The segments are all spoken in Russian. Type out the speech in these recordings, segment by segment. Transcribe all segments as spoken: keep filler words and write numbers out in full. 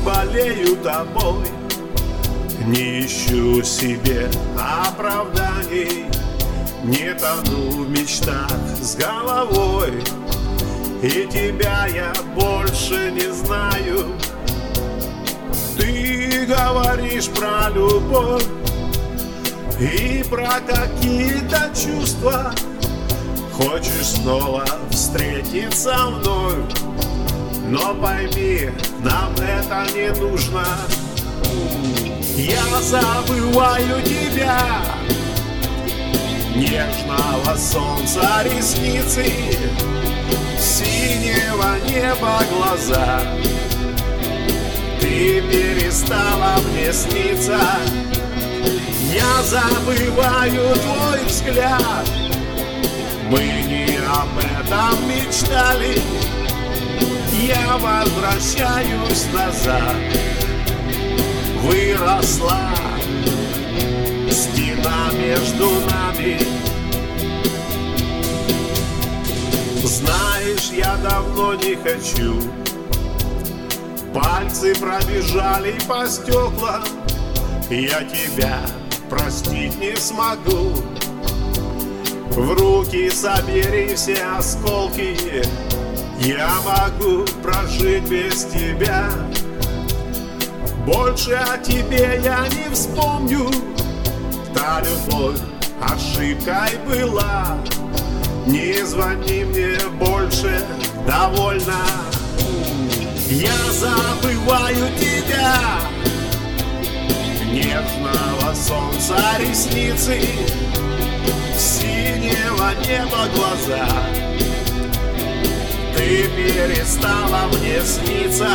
болею тобой. Не ищу себе оправданий, не тону в мечтах с головой. И тебя я больше не знаю. Ты говоришь про любовь и про какие-то чувства. Хочешь снова встретиться вновь, но пойми, нам это не нужно. Я забываю тебя, нежного солнца ресницы, синего неба глаза. Ты перестала мне сниться. Я забываю твой взгляд. Мы не об этом мечтали. Я возвращаюсь назад. Выросла стена между нами. Знаешь, я давно не хочу. Пальцы пробежали по стеклам. Я тебя простить не смогу. В руки собери все осколки. Я могу прожить без тебя. Больше о тебе я не вспомню. Та любовь ошибкой была. Не звони мне больше, довольно. Я забываю тебя, нежного солнца ресницы, синего неба глаза. Ты перестала мне сниться.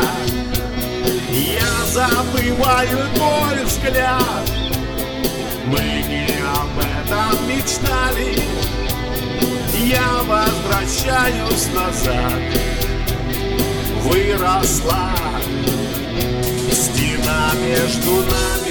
Я забываю твой взгляд. Мы не об этом мечтали. Я возвращаюсь назад. Выросла стена между нами.